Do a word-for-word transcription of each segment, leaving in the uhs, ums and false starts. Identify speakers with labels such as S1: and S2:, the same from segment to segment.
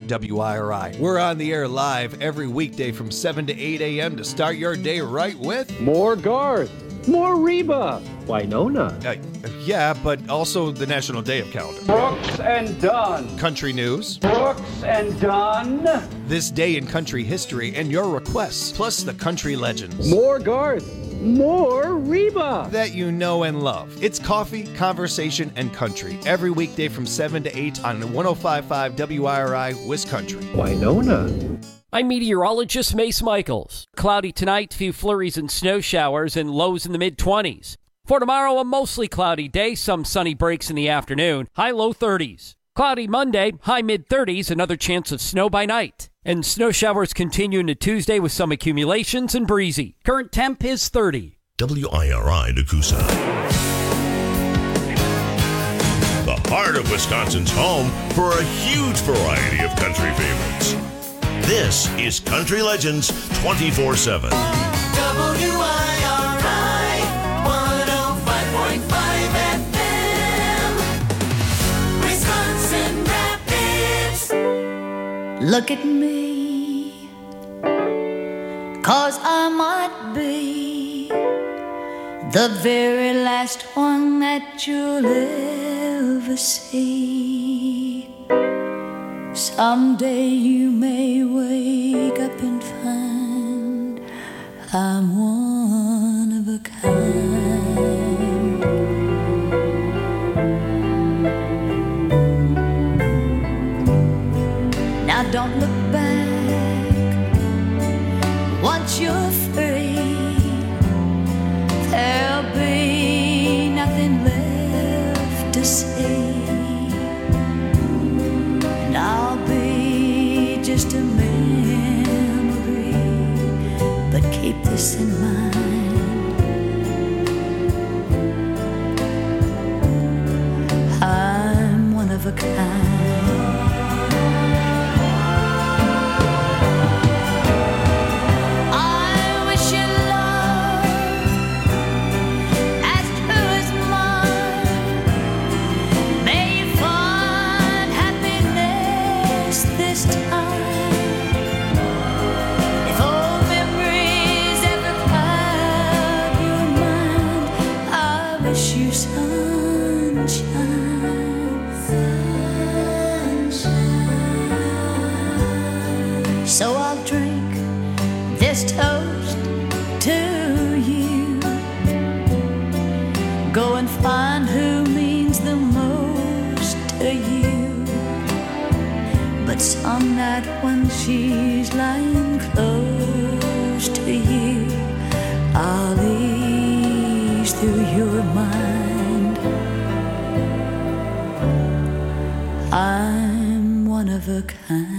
S1: W I R I. We're on the air live every weekday from seven to eight a.m. to start your day right with
S2: more Garth, more Reba, Winona.
S1: Uh, yeah, but also the National Day of Calendar.
S3: Brooks and Dunn.
S1: Country news.
S3: Brooks and Dunn.
S1: This day in country history and your requests, plus the country legends.
S2: More Garth, more Reba.
S1: That you know and love. It's coffee, conversation, and country. Every weekday from seven to eight on one oh five point five W I R I, Wisconsin.
S2: Winona.
S4: I'm meteorologist Mace Michaels. Cloudy tonight, few flurries and snow showers, and lows in the mid-twenties. For tomorrow, a mostly cloudy day, some sunny breaks in the afternoon, high low thirties. Cloudy Monday, high mid-thirties, another chance of snow by night. And snow showers continue into Tuesday with some accumulations and breezy. Current temp is thirty.
S5: W I R I Nakusa. The heart of Wisconsin's home for a huge variety of country favorites. This is Country Legends twenty-four seven.
S6: W I R I one oh five point five F M. Wisconsin Rapids.
S7: Look at me, 'cause I might be the very last one that you'll ever see. Someday you may wake up and find I'm one of a kind. Now don't look back, once you're free, there'll be nothing left to say. And I'll be just a memory, but keep this in mind, I'm one of a kind. So I'll drink this toast to you. Go and find who means the most to you. But some night when she's lying close to you, I'll ease through your mind. I'm one of a kind.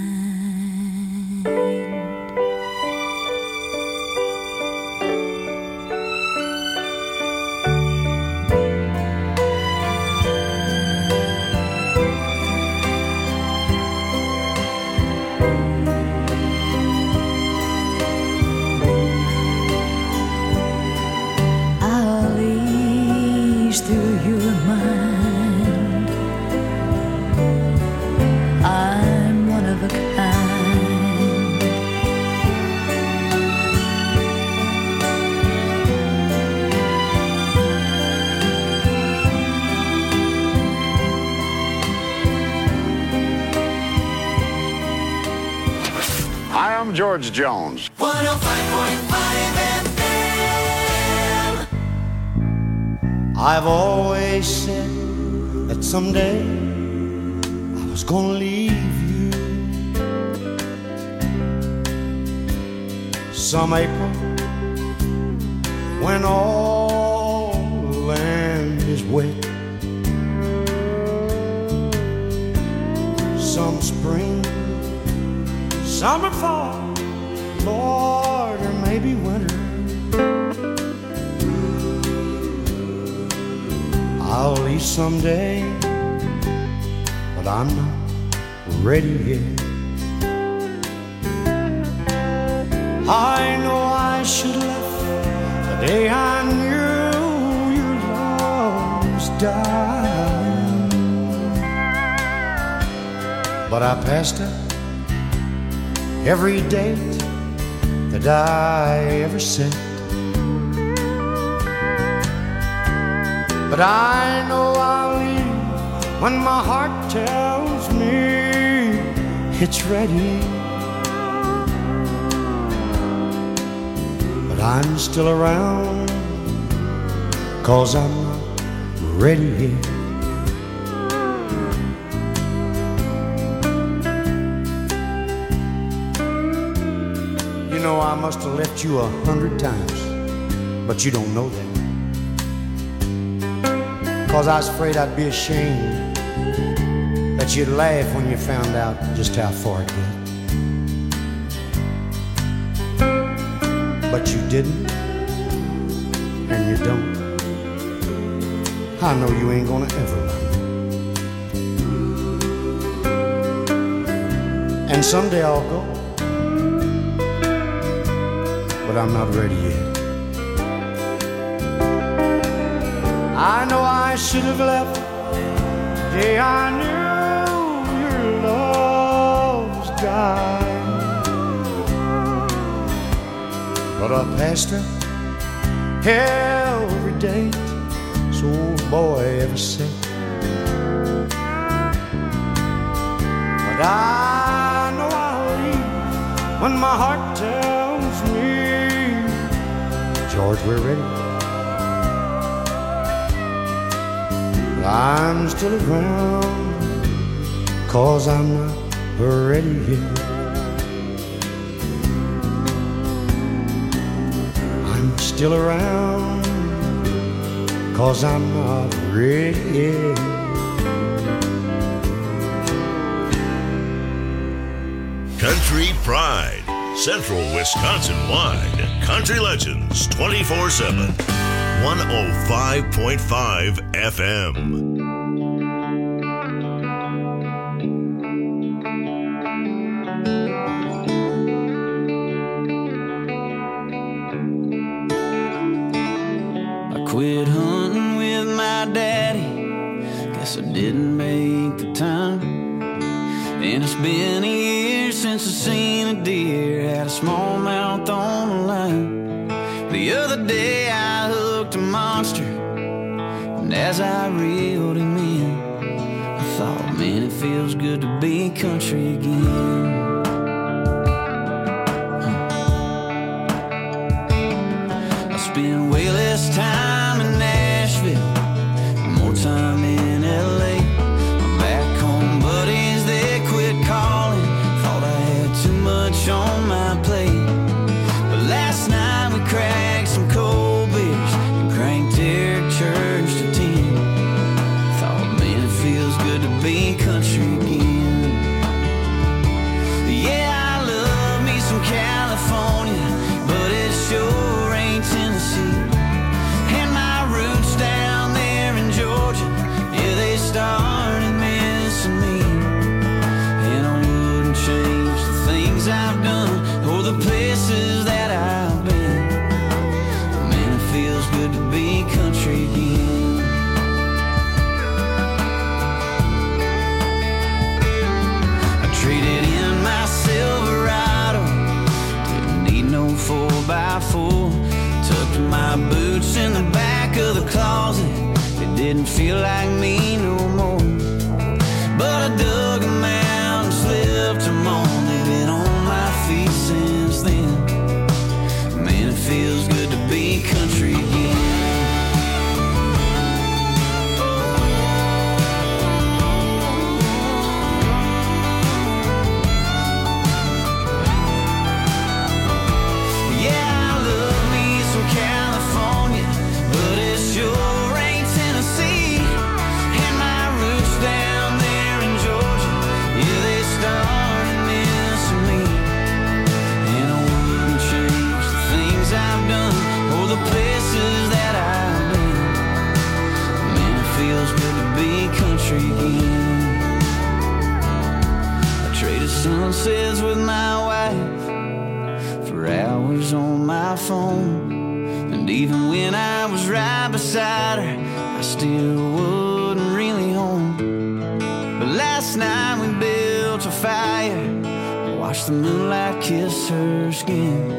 S8: George Jones.
S6: one oh five point five F M.
S9: I've always said that someday I was gonna leave you. Some April when all the land is wet. Some spring, summer, fall, Lord, or maybe winter. I'll leave someday, but I'm not ready yet. I know I should have left the day I knew your love was dying, but I passed up every date that I ever set. But I know I'll leave when my heart tells me it's ready. But I'm still around, 'cause I'm not ready yet. You know I must have left you a hundred times, but you don't know that. 'Cause I was afraid I'd be ashamed, that you'd laugh when you found out just how far it went. But you didn't, and you don't. I know you ain't gonna ever learn. And someday I'll go, but I'm not ready yet. I know I should have left the day I knew your love was dying, but I passed her every date this old boy ever set. But I know I'll leave when my heart tells me, George, we're ready. I'm still around, 'cause I'm not ready yet. I'm still around, 'cause I'm not ready yet.
S5: Country Pride, Central Wisconsin-wide. Country Legends twenty-four seven. one oh five point five F M.
S10: I quit hunting with my daddy, guess I didn't make the time. And it's been a year since I seen a deer, had a smallmouth on the line. The other day I hooked a monster, and as I reeled him in, I thought, man, it feels good to be country again. Huh. I spend way less time in Nashville, more time in L A. My back home buddies, they quit calling, thought I had too much on my plate. But last night we cracked some cold beers and cranked Eric Church to ten. Thought, man, it feels good to be country again. Yeah, I love me some California, but it sure ain't Tennessee. And my roots down there in Georgia, yeah, they started missing me. And I wouldn't change the things I've done or the places that I've been. Man, it feels good to be country again. I traded in my Silverado, didn't need no four by four. Tucked my boots in the back of the closet, it didn't feel like me no more. But I dug them out and slipped them on, they've been on my feet since then. Man, it feels good to be country again. Yeah, I love me some California, but it sure ain't Tennessee. And my roots down there in Georgia, yeah, they started missing me. And I wouldn't change the things I've done or the places that I've been. Man, it feels good to be country again. I traded sunsets with my wife for hours on my phone. And even when I was right beside her, I still wasn't really home. But last night we built a fire, watched the moonlight kiss her skin.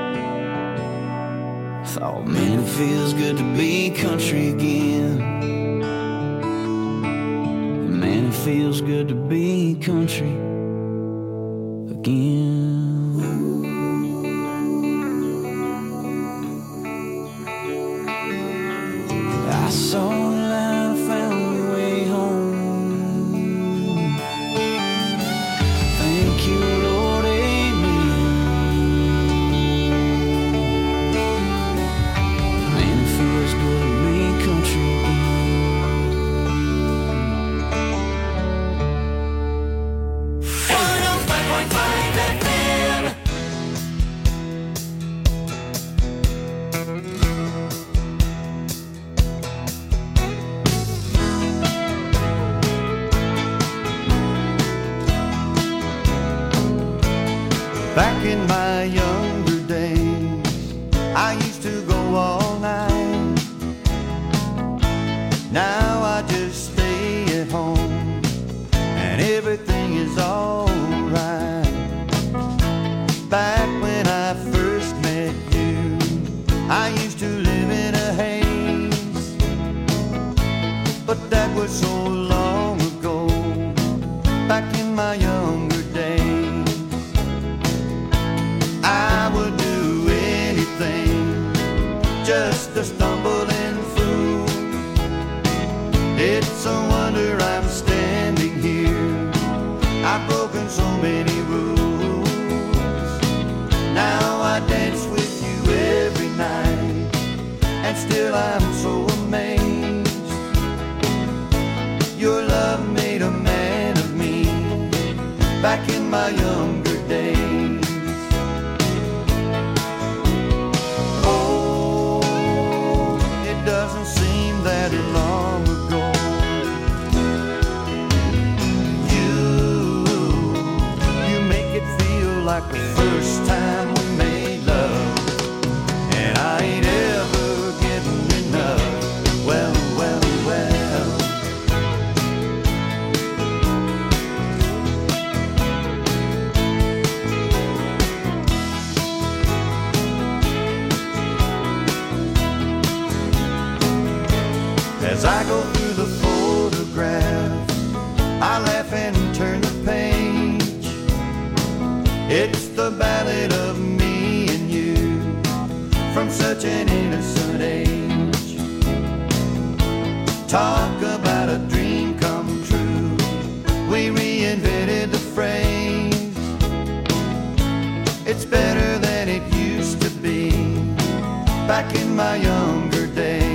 S10: Thought, man, it feels good to be country again. Man, it feels good to be country again. I saw the light, I found my way home. Thank you, Lord, amen. Man, it feels good to be country
S6: one oh five point five F M.
S9: Back in my younger days, I used to go all night. Now I just stay at home, and everything is alright. Back when I first met you, I used to live in a haze, but that was so long ago. Back in my younger days, I would do anything just to stumble and fool. It's a wonder I'm standing here. I've broken so many rules. Now I dance with you every night, and still I'm so amazed. Your love made a man of me back in my younger days. Doesn't seem that long ago. You, you make it feel like the first time we made love, and I ain't ever getting enough. Well, well, well. As I go through the photographs, I laugh and turn the page. It's the ballad of me and you from such an innocent age. Talk about a dream come true. We reinvented the phrase. It's better than it used to be back in my younger days.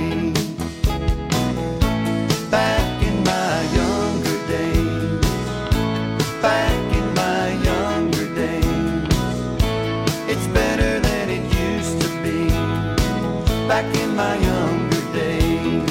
S9: Back in my younger days, back in my younger days, it's better than it used to be, back in my younger days.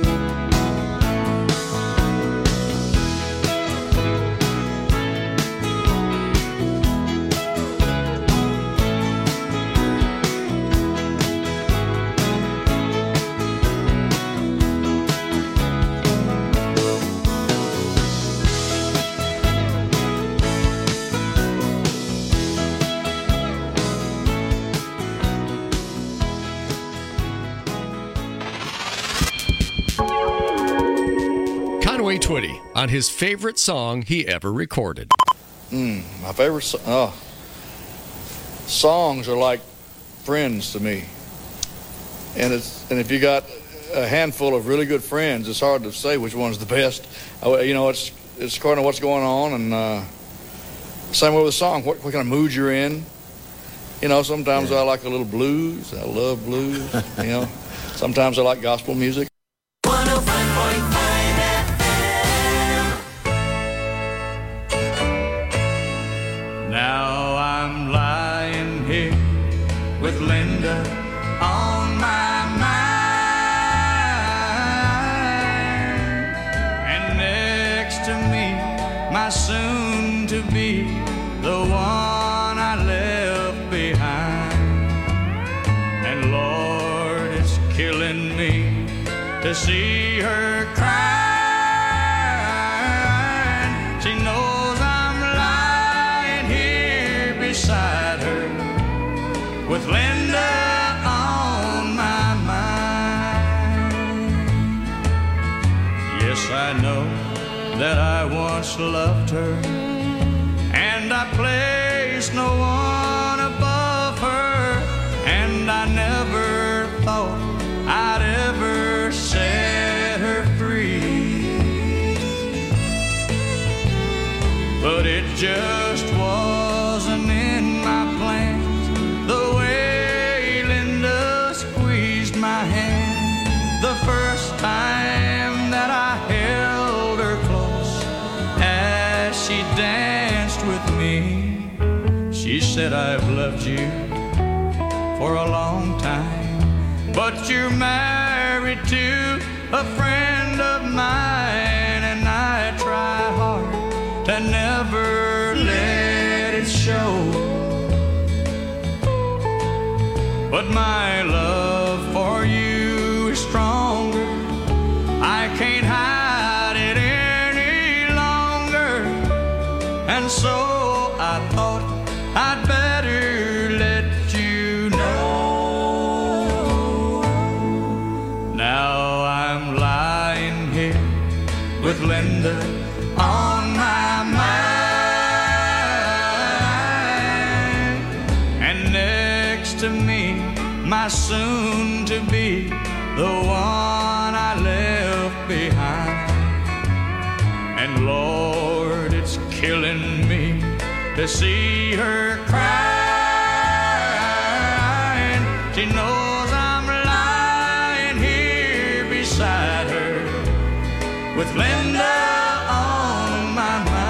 S11: Conway Twitty on his favorite song he ever recorded.
S12: Mm, my favorite so- oh. songs are like friends to me, and it's and if you got a handful of really good friends, it's hard to say which one's the best. I, you know, it's it's according to what's going on, and uh, same way with a song. What, what kind of mood you're in? You know, sometimes yeah. I like a little blues. I love blues. You know, sometimes I like gospel music.
S6: one oh five point five F M.
S10: Now I'm lying here with Linda on my mind, and next to me, my soon-to-be, the one I left behind. And Lord, it's killing me to see her crying. She knows I'm lying here with Linda on my mind. Yes, I know that I once loved her, and I placed no one above her, and I never thought I'd ever set her free. But it just wasn't in my plans, the way Linda squeezed my hand the first time that I held her close as she danced with me. She said, I've loved you for a long time, but you're married to a friend of mine, and I try hard to never let it show. But my love for you is stronger, I can't hide it any longer, and so I thought I'd better let you know. Now I'm lying here with Linda on my mind, and next to me, my soon-to-be, the one I left behind. And Lord, it's killing me to see her crying. She knows I'm lying here beside her with Linda on my mind.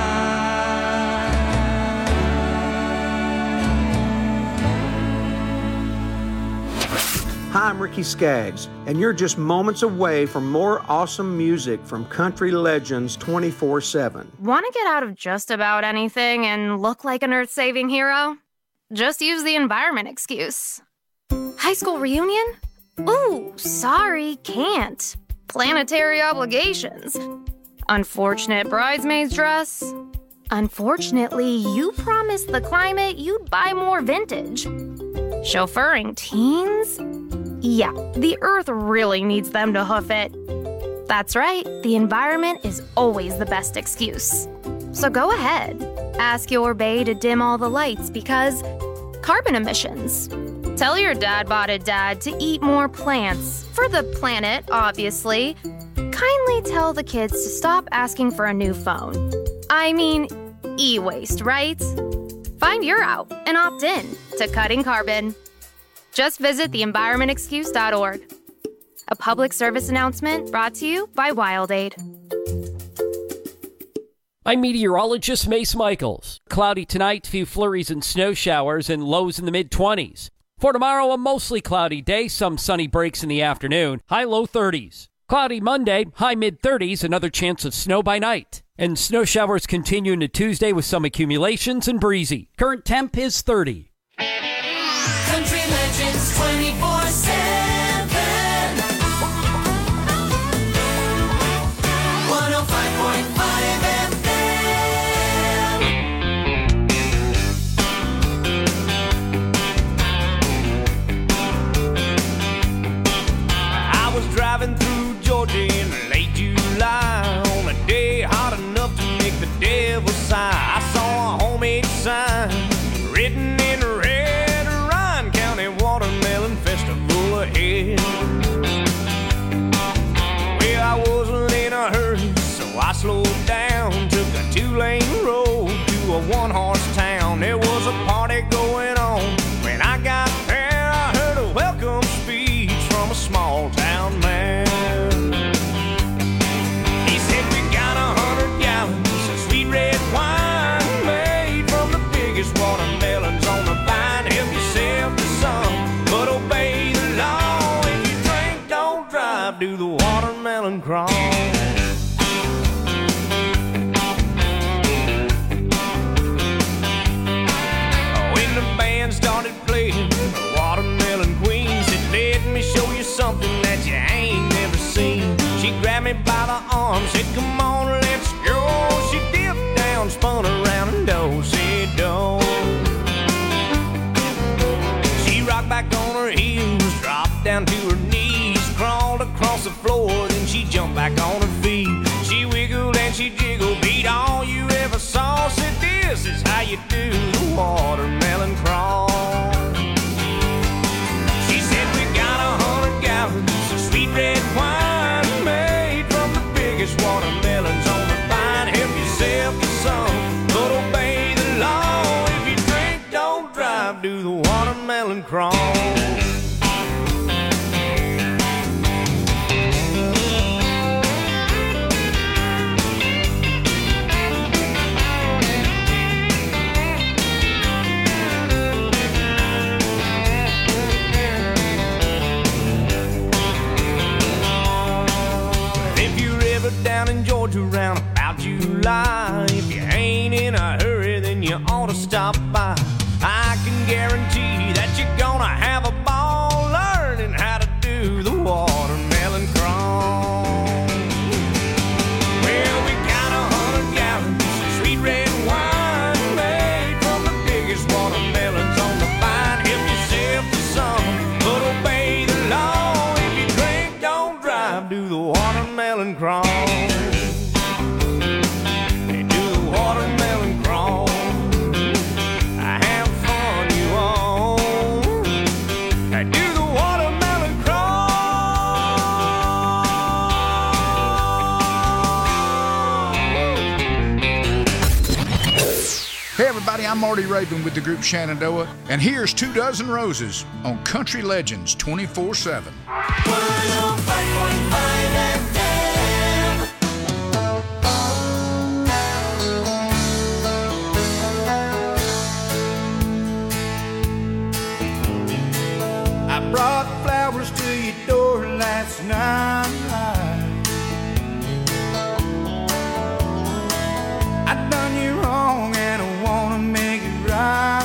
S2: Hi, I'm Ricky Skaggs, and you're just moments away from more awesome music from Country Legends twenty-four seven.
S13: Want to get out of just about anything and look like an earth-saving hero? Just use the environment excuse. High school reunion? Ooh, sorry, can't. Planetary obligations. Unfortunate bridesmaid's dress. Unfortunately, you promised the climate you'd buy more vintage. Chauffeuring teens? Yeah, the earth really needs them to hoof it. That's right, the environment is always the best excuse. So go ahead, ask your bae to dim all the lights because carbon emissions. Tell your dad bod a dad to eat more plants, for the planet, obviously. Kindly tell the kids to stop asking for a new phone. I mean, e-waste, right? Find your out and opt in to cutting carbon. Just visit the environment excuse dot org. A public service announcement brought to you by WildAid.
S4: I'm meteorologist Mace Michaels. Cloudy tonight, few flurries and snow showers, and lows in the mid-twenties. For tomorrow, a mostly cloudy day, some sunny breaks in the afternoon, high low thirties. Cloudy Monday, high mid-thirties, another chance of snow by night. And snow showers continue into Tuesday with some accumulations and breezy. Current temp is thirty.
S6: Country Legends twenty-four seven. one oh five point five F
S10: I was driving through Georgia in late July on a day hot enough to make the devil sigh. I saw a homemade sign written in red, Ryan County Watermelon Festival ahead. Well, I wasn't in a hurry, so I slowed down, took a two-lane road to a one-horse town. There was a party going on. When I got there, I heard a welcome speech from a small-town man. He said, we got a hundred gallons of sweet red wine made from the biggest watermelons on the vine. Help yourself to some, but obey the law. If you drink, don't drive, do the watermelon crawl. When the band started playing the Watermelon Queen, said, let me show you something that you ain't never seen. She grabbed me by the arm, said, come on, let's go. She dipped down, spun around and do, said, don't. She back on her feet. She wiggled and she jiggled, beat all you ever saw. Said this is how you do the watermelon crawl. She said we got a hundred gallons of sweet red wine made from the biggest watermelons on the vine. Help yourself to some, but obey the law. If you drink, don't drive, do the watermelon crawl. Down in Georgia round about July, if you ain't in a hurry, then you ought to stop by. I can guarantee that you're gonna have a ball learning how to do the watermelon crawl. Well, we got a hundred gallons of sweet red wine made from the biggest watermelons on the vine. Help yourself to some, but obey the law. If you drink, don't drive, do the watermelon crawl.
S14: Hey everybody, I'm Marty Raven with the group Shenandoah, and here's Two Dozen Roses on Country Legends twenty-four seven.
S9: I brought flowers to your door last night. I done you wrong and I wanna make it right.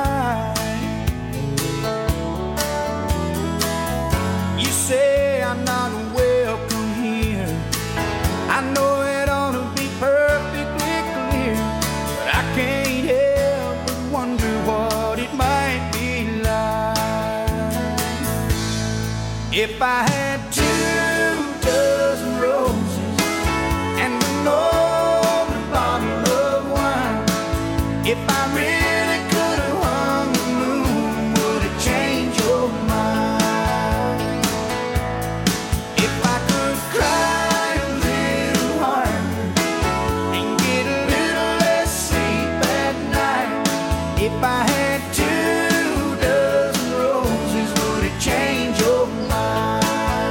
S9: You say I'm not welcome here. I know it ought to be perfectly clear, but I can't help but wonder what it might be like if I had two dozen roses and an old bottle of wine. If I really could have hung the moon, would it change your mind? If I could cry a little harder and get a little less sleep at night. If I had two dozen roses, would it change your mind?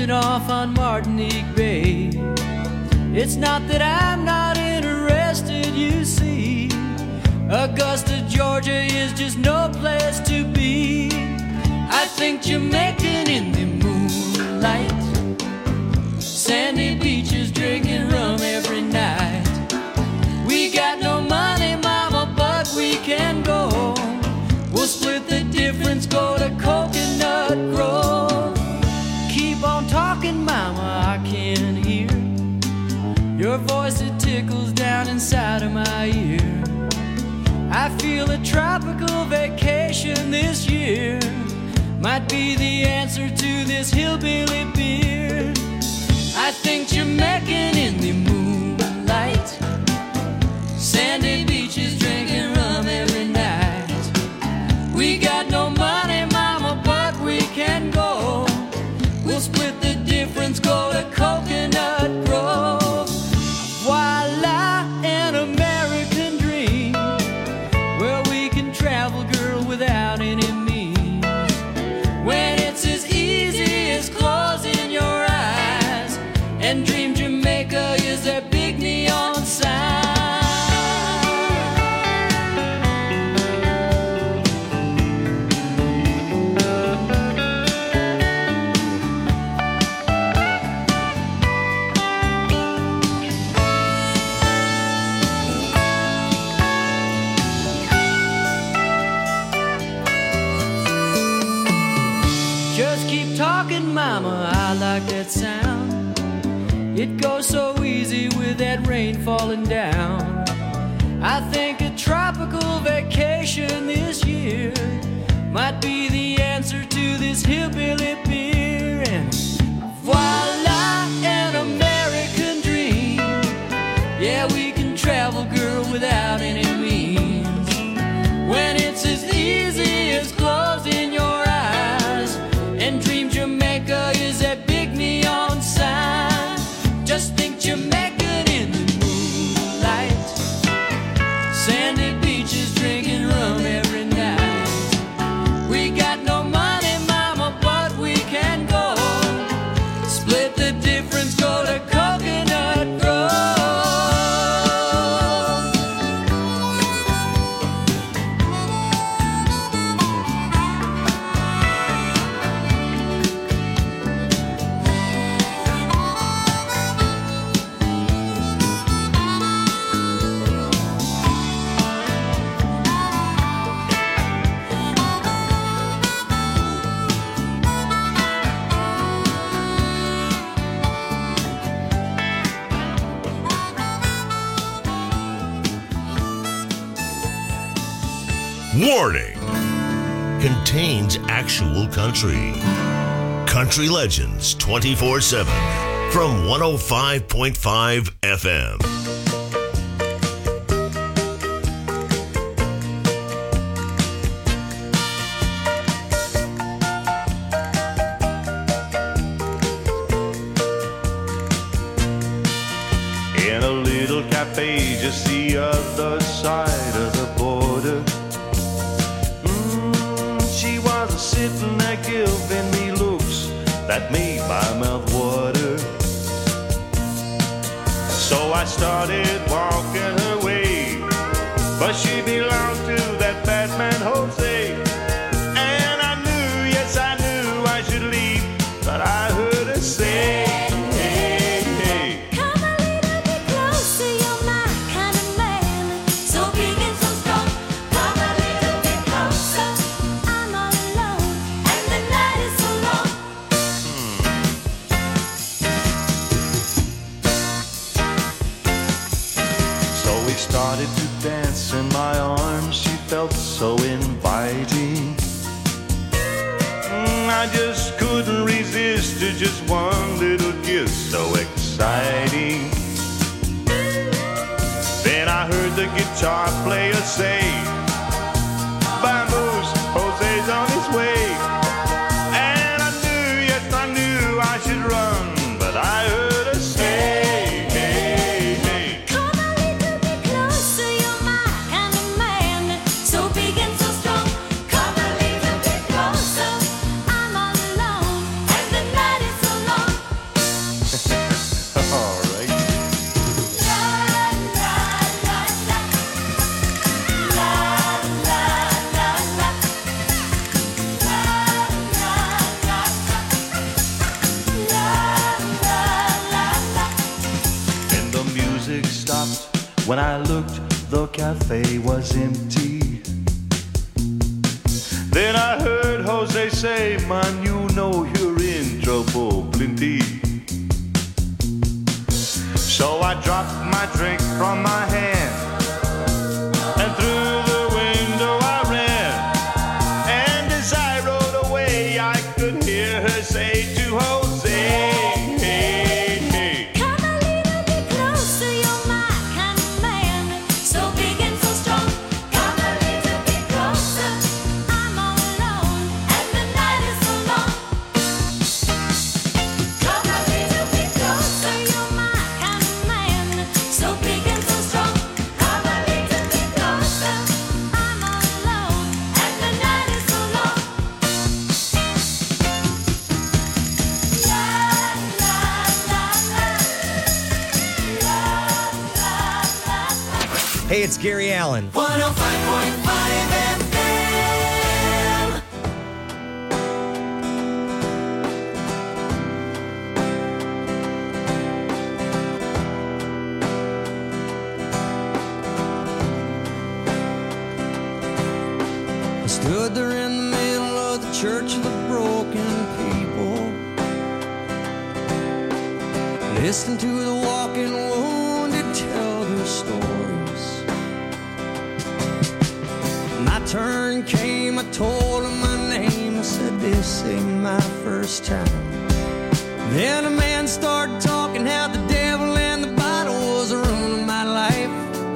S15: drifting off on Martinique Bay. It's not that I'm not interested, you see. Augusta, Georgia is just no place to be. I think Jamaican in the moonlight, sandy beaches drinking rum every night. We got no money, mama, but we can go. We'll split the difference, go to Coconut Grove. Keep on talking, mama, I can hear your voice, it tickles down inside of my ear. I feel a tropical vacation this year might be the answer to this hillbilly beer. I think Jamaican in the moonlight, sandy beaches drinking rum every night. We got no money, mama, but we can go. We'll split the difference, go to Coconut Grove. Voila, an American dream, where we can travel, girl, without any means. When it's as easy as closing your eyes and dream Jamaica is that big neon sign. Just keep talking, mama, I like that sound. It goes so easy with that rain falling down. I think a tropical vacation this year might be the answer to this hillbilly beer. And voila, an American dream. Yeah, we can travel, girl, without any means. When it's as easy as closing your eyes and dream Jamaica is that big neon sign. Just think Jamaican in the moonlight, sandy beaches drinking rum every night. We got no money, mama, but we can go. Split the difference, go to Coconut Grove.
S5: Warning! Contains actual country. Country Legends twenty-four seven from one oh five point five F M.
S9: In a little cafe just the other side of the border, mm, she was sitting there giving me looks that made my mouth water. So I started walking her way, but she belonged to that bad man Jose. And I knew, yes I knew I should leave, but I heard her say, started to dance in my arms. She felt so inviting. Mm, I just couldn't resist to just one little kiss, so exciting. Then I heard the guitar player say, "Vamos, Jose's on his way." And I knew, yes I knew I should run, but I heard her say, When I looked, the cafe was empty. Then I heard Jose say, man, you know you're in trouble plenty. So I dropped my drink from my hand, and through the window I ran. And as I rode away, I could hear her say to Jose, hey, hey.
S6: Come a little bit closer, you're my kind of man, so big and so strong. Come a little bit closer, I'm all alone, and the night is so long. Come a little bit closer, you're my kind of man, so big and so strong. Come a little bit closer, I'm all alone, and the night is so long.
S16: Hey, it's Gary Allen.
S6: one oh five point five F M.
S10: I stood there in the middle of the church of the broken people, listened to the walking wounded tell their stories. My turn came, I told them my name, I said this ain't my first time. Then a man started talking how the devil and the bottle was ruining my life.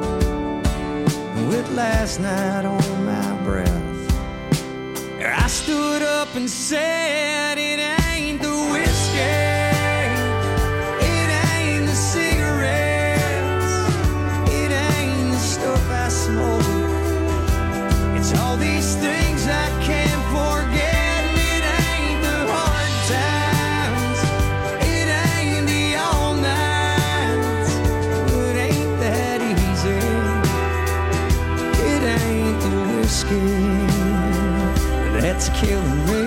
S10: With last night on my breath, I stood up and said, it ain't the whiskey, it ain't the cigarettes, it ain't the stuff I smoke. It's all these things I can't forget, and it ain't the hard times, it ain't the all nights, it ain't that easy, it ain't the whiskey that's killing me.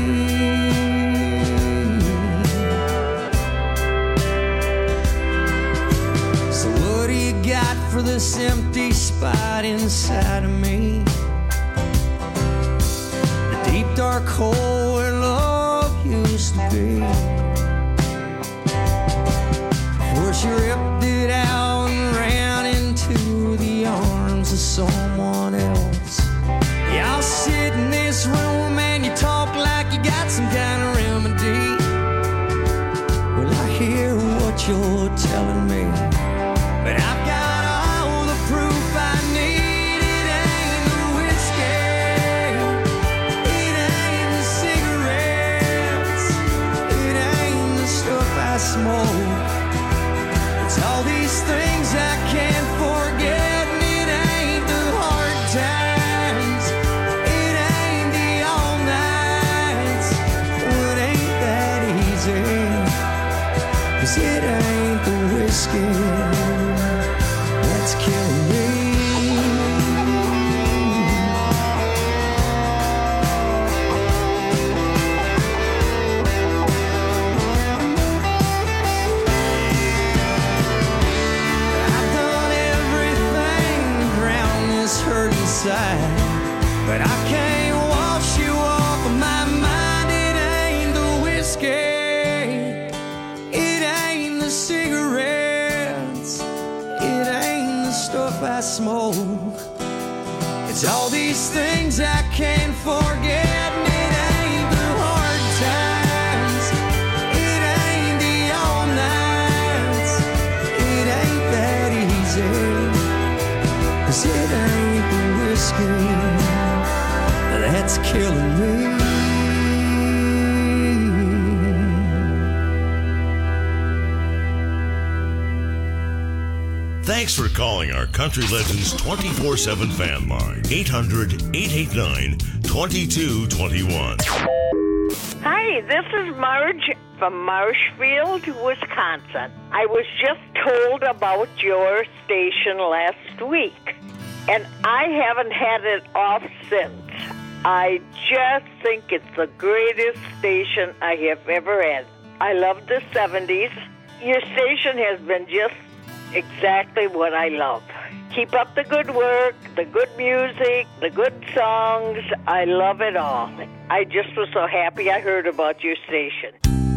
S10: So what do you got for this empty spot inside of me? The deep dark hole where love used to be. Before she ripped it out and ran into the arms of someone else. Y'all sit in this room and you talk like you got some kind of remedy. Well, I hear what you're telling me, but I've got all the proof I need. It ain't the whiskey, it ain't the cigarettes, it ain't the stuff I smoke. It's all these things I can't forget, and it ain't the hard times, it ain't the all nights, well, it ain't that easy, 'cause it ain't the whiskey that's killing me. I've done everything to drown this hurt inside, but I can't wash you off of my mind. It ain't the whiskey, it ain't the cigarettes, it ain't the stuff I smoke. It's all these things I can't forget, and it ain't the hard times, it ain't the all nights, it ain't that easy, 'cause it ain't the whiskey that's killing me.
S5: Thanks for calling our Country Legends twenty-four seven fan line. eight hundred, eight eight nine, two two two one.
S17: Hi, this is Marge from Marshfield, Wisconsin. I was just told about your station last week, and I haven't had it off since. I just think it's the greatest station I have ever had. I love the seventies. Your station has been just exactly what I love. Keep up the good work, the good music, the good songs. I love it all. I just was so happy I heard about your station.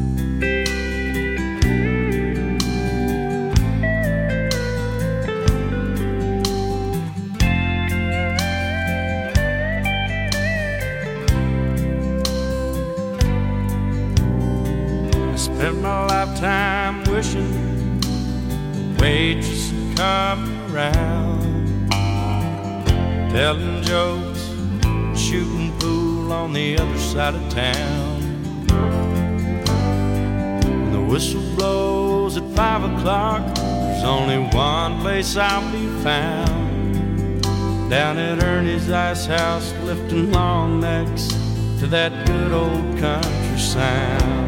S16: Spent my lifetime wishing the waitress would come around, telling jokes, shooting pool on the other side of town. When the whistle blows at five o'clock, there's only one place I'll be found, down at Ernie's Ice House, lifting long necks to that good old country sound.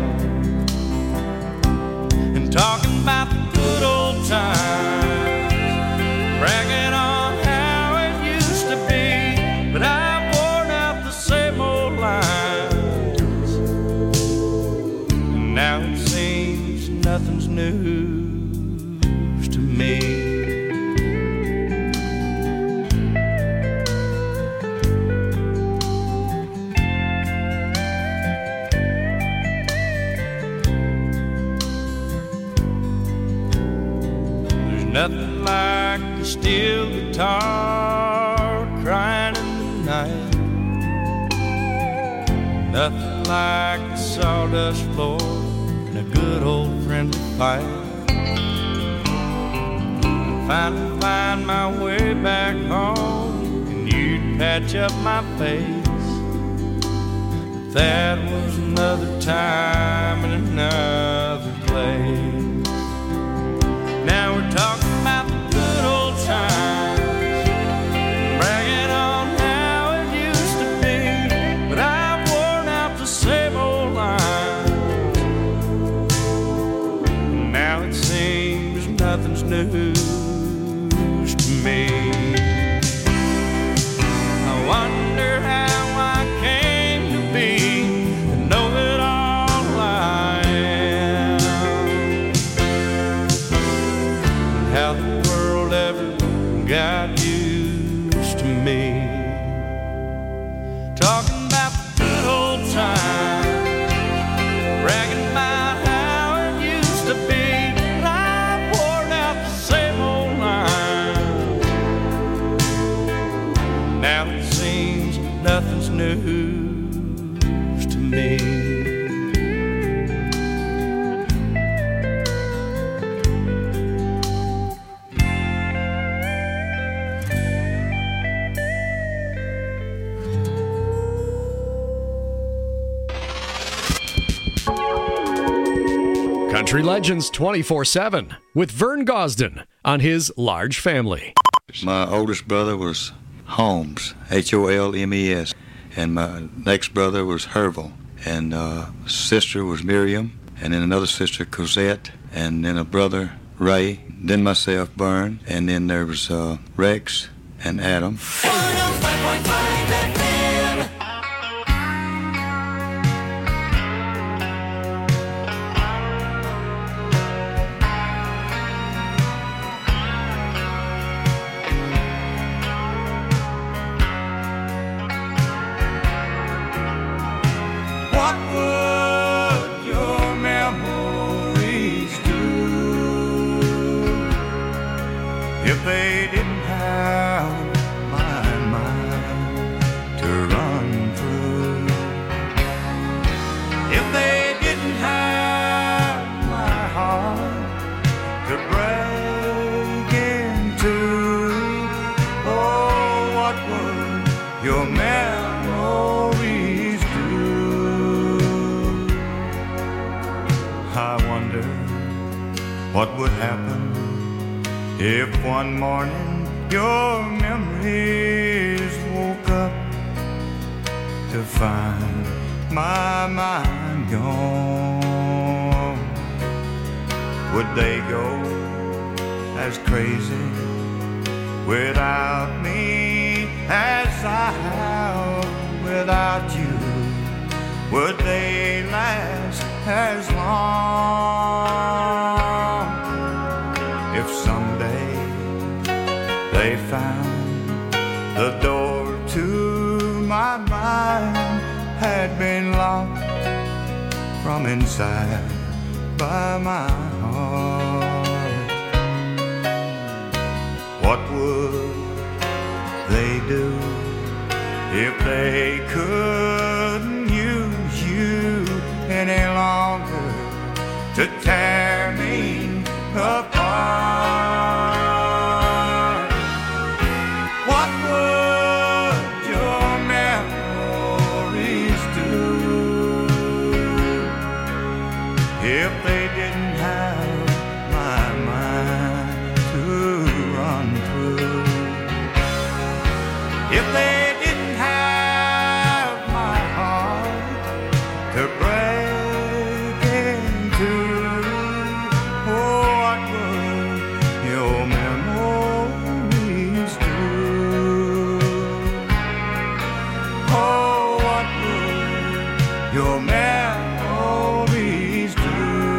S16: Talking about the good old times, bragging on how it used to be, but I've worn out the same old lines, and now it seems nothing's news to me. Nothing like a steel guitar crying in the night, nothing like the sawdust floor and a good old friendly fight. I finally find my way back home and you'd patch up my face, but that was another time and another place. Now we're talking about the good old times, bragging on how it used to be, but I've worn out the same old lines, and now it seems nothing's news to me. I wonder how I came to be, to know it all I am, how the world ever got used to me. Talking about the good old times, bragging about how it used to be, but I've worn out the same old lines. Now it seems nothing's news to me.
S11: Country Legends twenty-four seven with Vern Gosden on his large family.
S9: My oldest brother was Holmes, H O L M E S, and my next brother was Herval, and uh, sister was Miriam, and then another sister, Cosette, and then a brother, Ray, then myself, Vern, and then there was uh, Rex and Adam.
S10: What would your memories do if they didn't have my mind to run through? If they didn't have my heart to break into? Oh, what would your memories do? I wonder what would happen if one morning your memories woke up to find my mind gone. Would they go as crazy without me as I have without you? Would they last as long if someday
S9: They found the door to my mind had been locked from inside by my heart. What would they do if they couldn't use you any longer to tear me apart? What would your memories do if they didn't have my mind to run through? If they didn't have my heart to break into, oh, what would your memories do? Oh, what would your memories do?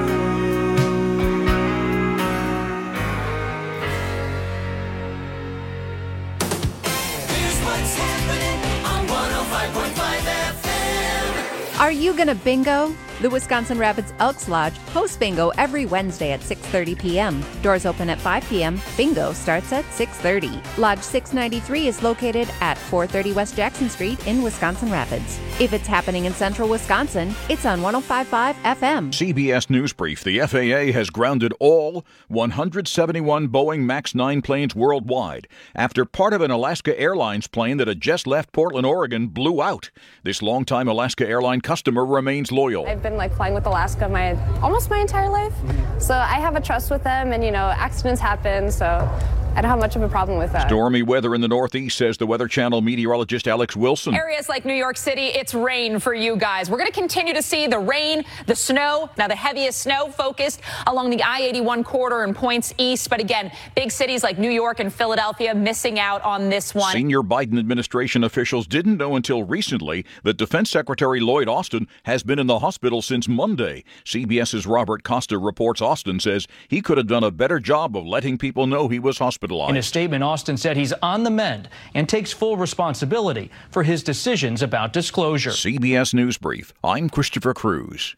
S6: Here's what's happening on one oh five point five F M.
S18: Are you gonna bingo? The Wisconsin Rapids Elks Lodge hosts bingo every Wednesday at six thirty p.m. Doors open at five p.m. Bingo starts at six thirty. Lodge six ninety-three is located at four thirty West Jackson Street in Wisconsin Rapids. If it's happening in central Wisconsin, it's on one oh five point five F M.
S19: C B S News Brief. The F A A has grounded all one hundred seventy-one Boeing MAX nine planes worldwide after part of an Alaska Airlines plane that had just left Portland, Oregon, blew out. This longtime Alaska airline customer remains loyal.
S20: I've been like flying with Alaska my almost my entire life, so I have a trust with them, and you know, accidents happen, so I don't have much of a problem with that.
S19: Stormy weather in the Northeast, says the Weather Channel meteorologist Alex Wilson.
S21: Areas like New York City, it's rain for you guys. We're going to continue to see the rain, the snow. Now, the heaviest snow focused along the I eighty-one corridor and points east. But again, big cities like New York and Philadelphia missing out on this one.
S19: Senior Biden administration officials didn't know until recently that Defense Secretary Lloyd Austin has been in the hospital since Monday. CBS's Robert Costa reports Austin says he could have done a better job of letting people know he was hospitalized.
S22: In a statement, Austin said he's on the mend and takes full responsibility for his decisions about disclosure.
S19: C B S News Brief. I'm Christopher Cruz.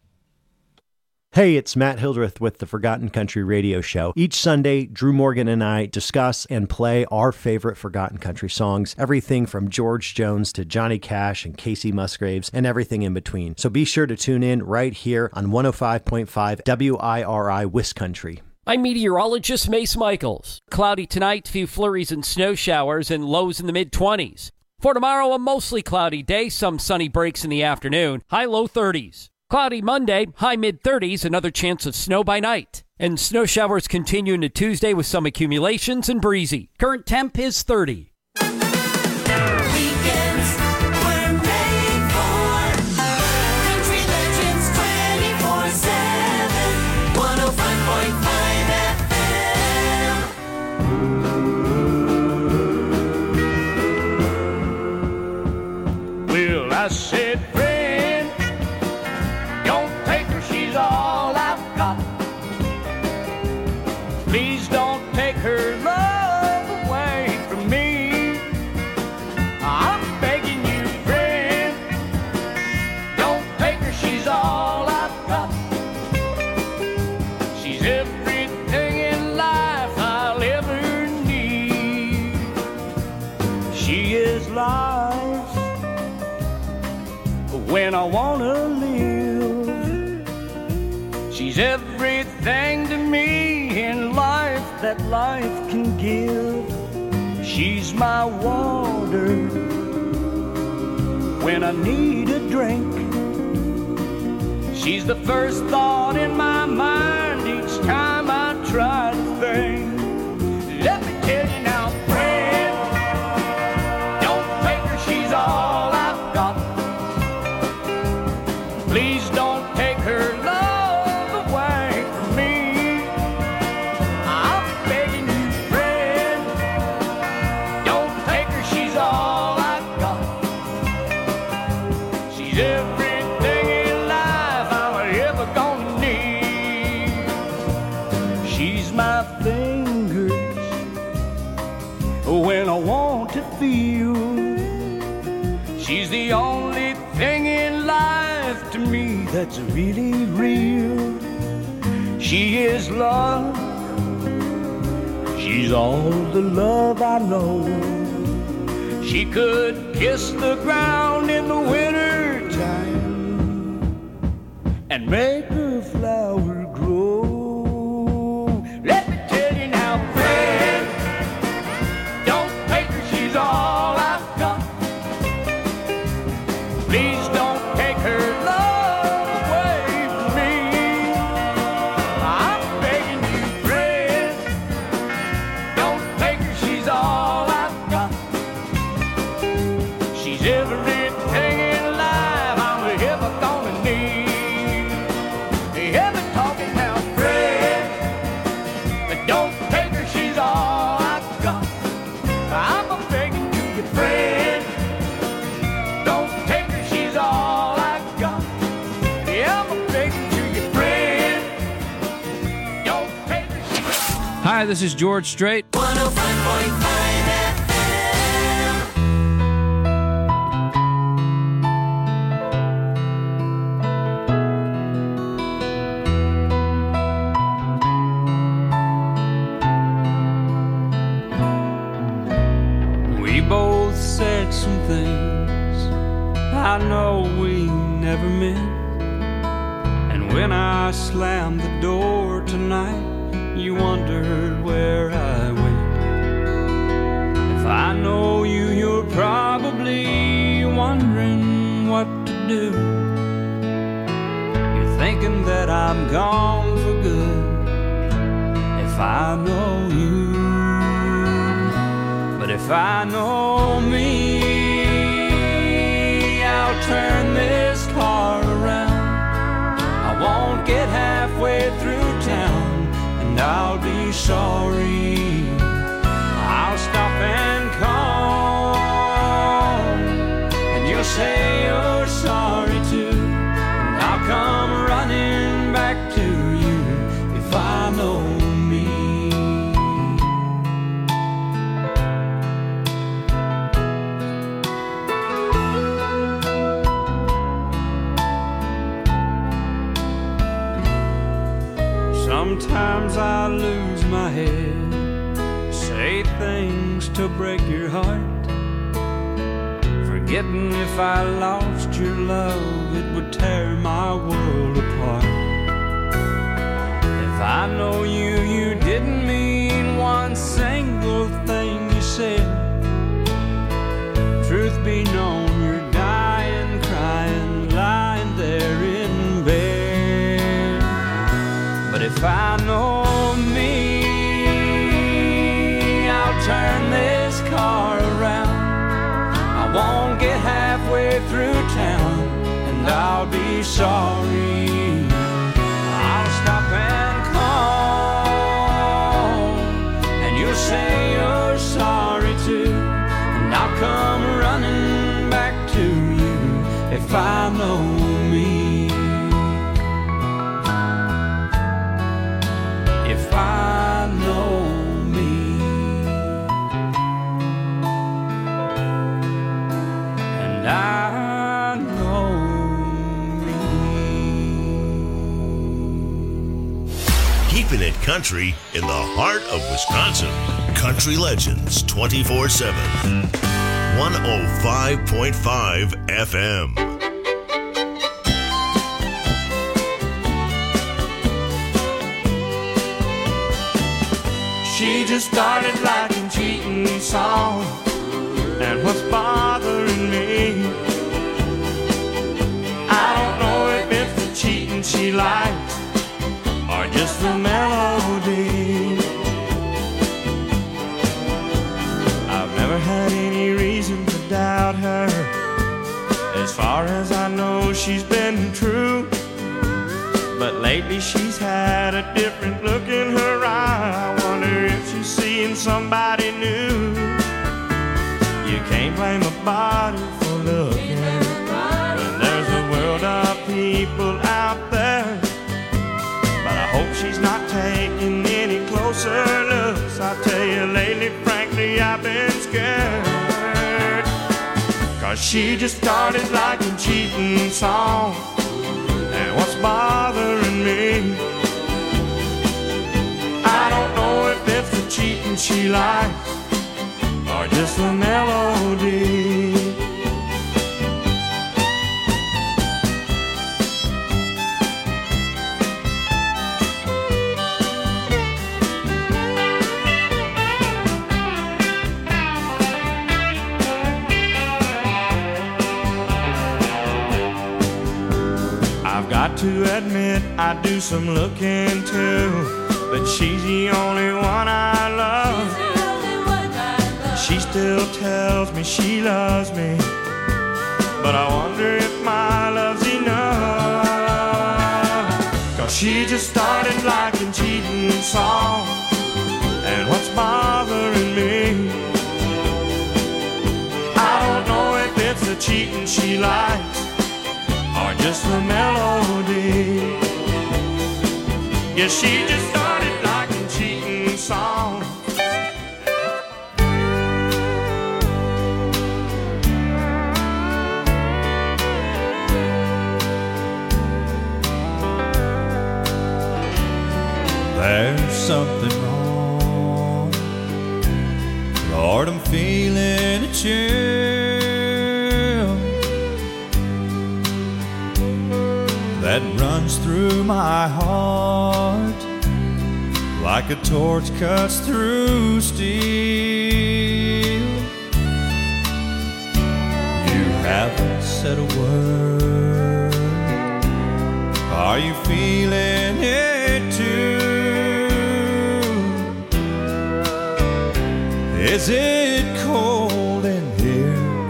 S23: Hey, it's Matt Hildreth with the Forgotten Country Radio Show. Each Sunday, Drew Morgan and I discuss and play our favorite Forgotten Country songs, everything from George Jones to Johnny Cash and Casey Musgraves and everything in between. So be sure to tune in right here on one oh five point five W I R I Wiscountry.
S4: I'm meteorologist Mace Michaels. Cloudy tonight, few flurries and snow showers, and lows in the mid-twenties. For tomorrow, a mostly cloudy day, some sunny breaks in the afternoon, high low thirties. Cloudy Monday, high mid-thirties, another chance of snow by night. And snow showers continue into Tuesday with some accumulations and breezy. Current temp is thirty.
S6: Weekends were made for Country Legends twenty-four seven, one oh five point five F M.
S16: Well, I said, friend, don't take her, she's all I've got. Please don't take her love away from me. I'm begging you, friend, don't take her, she's all I've got. She's everything in life I'll ever need. She is life when I wanna live. She's everything to me in life that life can give. She's my water when I need a drink. She's the first thought in my mind each time I try to think. Let me tell you now, friend, don't take her, she's all I've got. Please don't take her love away from me. I'm begging you, friend, don't take her, she's all I've got. She's everything in life I'm ever gonna need. when I want to feel. She's the only thing in life to me that's really real. She is love. She's all the love I know. She could kiss the ground in the winter time and make a flower grow. Let me tell you now, friend, don't take her, she's all I've got. Please don't take her love away from me. I'm begging you, friend, don't take her, she's all I've got. She's everything in life I'm ever gonna need. Hear me talking now, friend, but don't take her, she's all I've got. I'm a begging to you, friend, don't take her, she's all I've got. Yeah, I'm a begging to you, friend, don't take her, she's all.
S22: Hi, this is George Strait.
S6: one oh five point five F M.
S16: We both said some things I know we never meant. And when I slammed the door tonight, you wondered where I went. If I know you, you're probably wondering what to do. You're thinking that I'm gone for good. If I know you, but if I know me, I'll turn this car around. I won't get halfway through town, and I'll be sorry. I'll stop and call, and you'll say you're sorry too. And I'll come running back to you if I know me. Sometimes I lose my head, say things to break your heart, forgetting if I lost your love, it would tear my world apart. If I know you, you didn't mean one single thing you said. Truth be known, you're dying, crying, lying there in bed. But if I know me, I'll turn this car around. I won't get halfway through town, and I'll be sorry. I'll stop and call, and you'll say you're sorry too. And I'll come running back to you if I know me. If I know me. And I know me.
S5: Keeping it country in the heart of Wisconsin. Country Legends twenty-four seven. one oh five point five F M.
S16: She just started liking cheating songs, and what's bothering me, I don't know if it's the cheating she likes or just the melody. I've never had any reason to doubt her. As far as I know, she's been true. But lately she's had a different look in her eye. I wonder if she's seeing somebody new. You can't blame a body for looking when there's a world of people out there. But I hope she's not taking any closer looks. I tell you lately, frankly, I I've been scared. Cause she just started liking cheating songs. And what's bothering me, I don't know if it's the cheating she likes or just the melody. I've got to admit I do some looking too, but she's the only one I love. She still tells me she loves me, but I wonder if my love's enough. Cause she just started liking cheating songs. And what's bothering me, I don't know if it's the cheating she likes or just the melody. Yeah, she just started liking cheating songs.
S10: There's something wrong, Lord, I'm feeling a chill that runs through my heart like a torch cuts through steel. You haven't said a word. Are you feeling it too? Is it cold in here,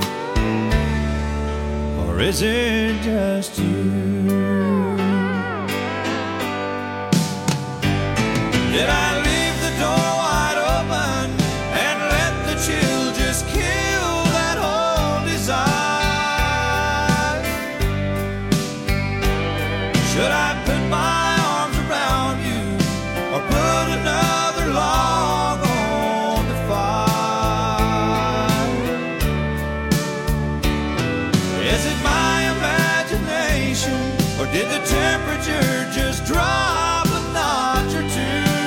S10: or is it just you? Did I leave the door wide open and let the chill just kill that whole desire? Should I put my arms around you or put another log on the fire? Is it my imagination, or did the temperature just drop a notch or two?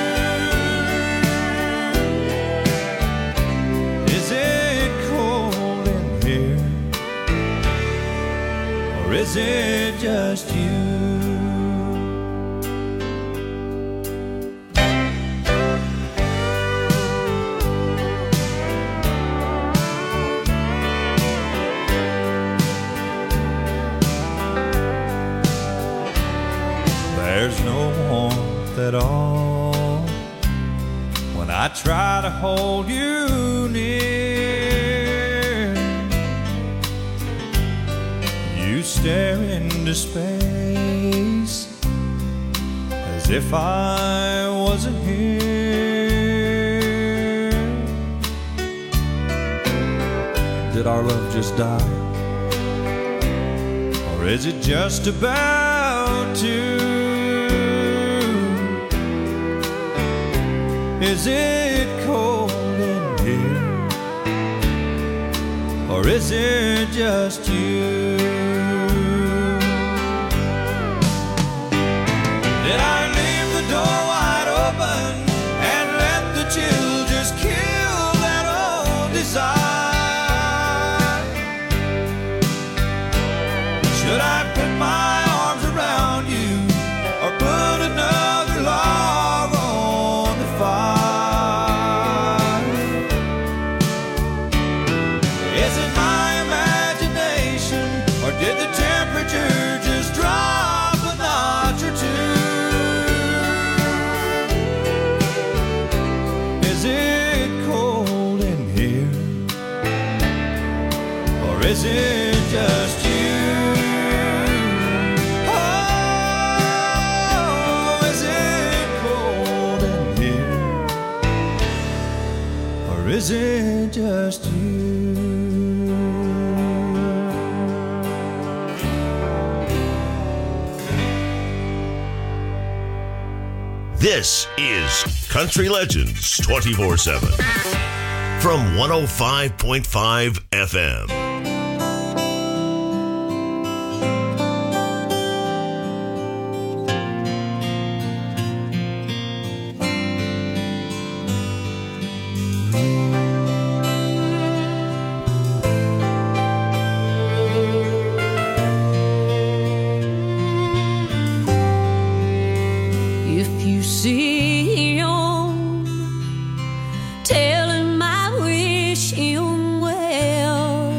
S10: Or is it just you? There's no warmth at all when I try to hold you near. You stare into space as if I wasn't here. Did our love just die? Or is it just about to? Is it cold in here, or is it just you? Did I leave the door wide open and let the chill just kill that old desire? Should I put my arms around you or put another log on the fire? Is it my imagination, or did the temperature just drop a notch or two? Is it cold in here, or is it just you? Oh, is it cold in here, or is it just you?
S5: This is Country Legends twenty-four seven. from one oh five point five F M.
S6: If you see him, tell him I wish him well.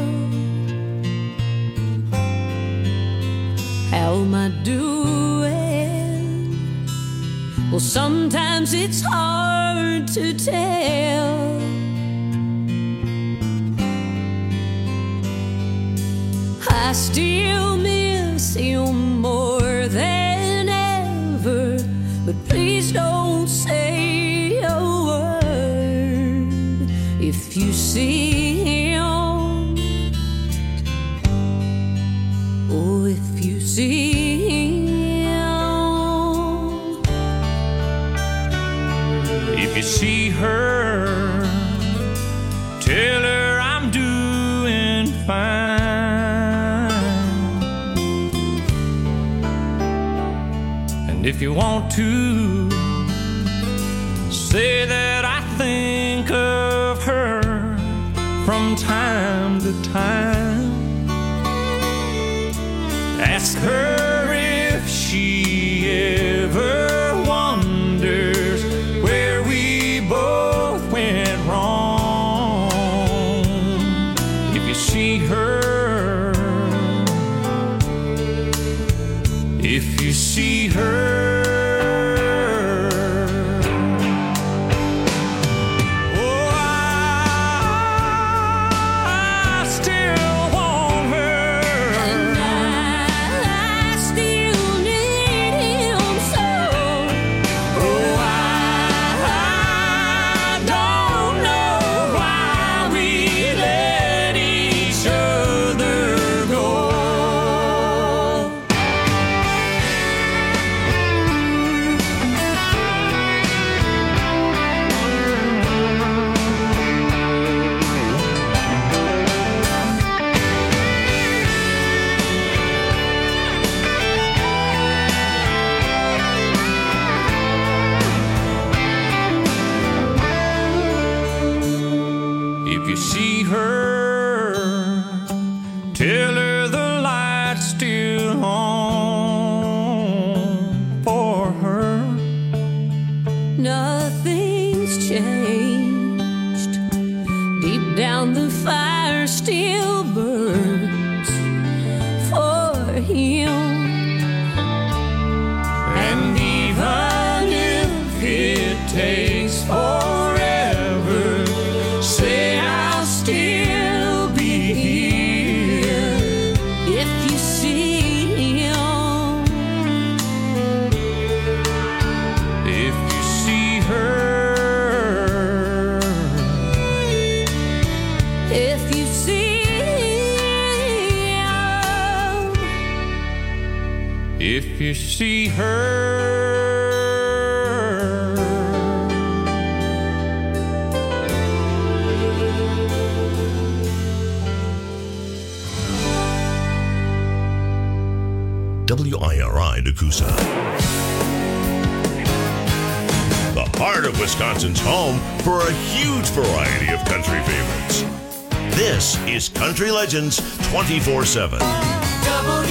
S6: How am I doing? Well, sometimes it's hard to tell. I still miss him more than ever, but please don't say a word if you see him. Oh, if you see him.
S16: If you see her, tell her I'm doing fine. And if you want to, say that I think of her from time to time. Ask her if she ever wonders where we both went wrong. If you see her, if you see her, oh, I still want her,
S6: And I still need him so.
S16: oh, I don't know why we let each other go. If you see her, tell her the light's still on for her.
S6: Nothing's changed. Deep down, the fire still burns for him.
S16: And even if it takes forever, say I'll still be here.
S6: If you see him,
S16: If you see her,
S6: if you see him,
S16: if you see her.
S5: W I R I Nakusa. The heart of Wisconsin's home for a huge variety of country favorites. This is Country Legends twenty-four seven.